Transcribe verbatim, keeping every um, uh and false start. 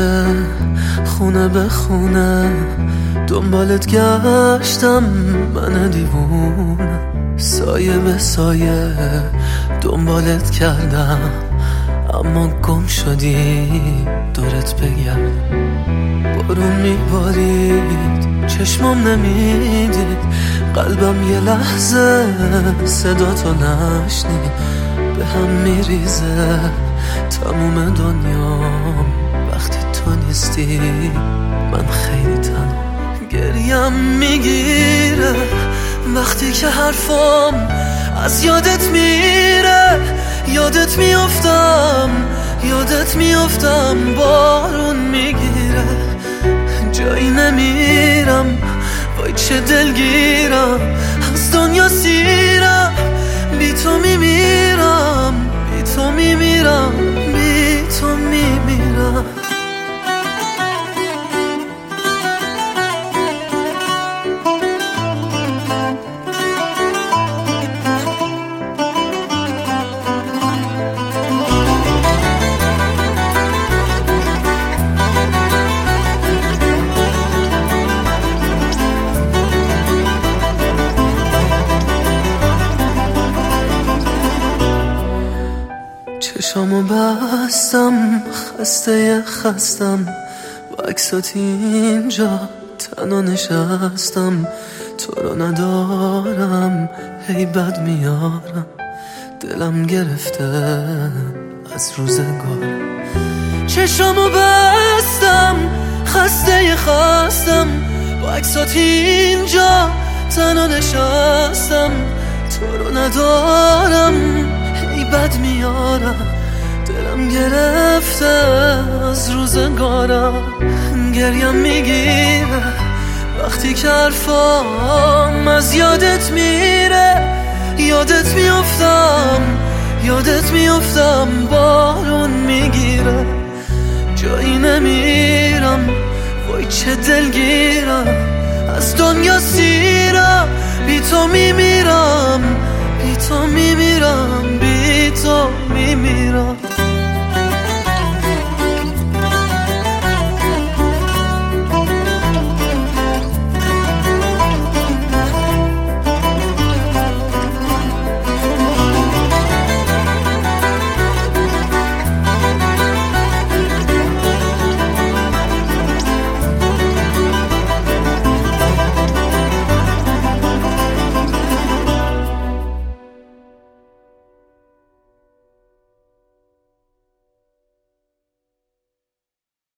کوچه خونه به خونه دنبالت گشتم من دیوونه، سایه به سایه دنبالت کردم اما گم شدی دورت بگردم. بارون میبارید چشمام نمیدید، قلبم یه لحظه صدا تو نشنید، به هم میریزه تموم دنیام وقتی تو نیستی. من خیلی تنها گریم میگیره وقتی که حرفام از یادت میره، یادت میافتم یادت میافتم بارون میگیره، جایی نمیرم وای چه دلگیرم، از دنیا سیرم بی تو میمیرم، بی تو میمیرم، بی تو میمیرم. چشامو بستم خسته خستم، با عکسات اینجا تنها نشستم، تو رو ندارم هی بد میارم، دلم گرفته از روزگار. چشامو بستم خسته خستم، با عکسات اینجا تنها نشستم، تو رو ندارم هی بد میارم، دلم گرفته از روزگارم. گریم میگیره وقتی که حرفام از یادت میره، یادت میافتم یادت میافتم بارون میگیره، جایی نمیرم وای چه دلگیرم، از دنیا سیرم بی تو میمیرم، بی تو میمیرم، بی تو میمیرم.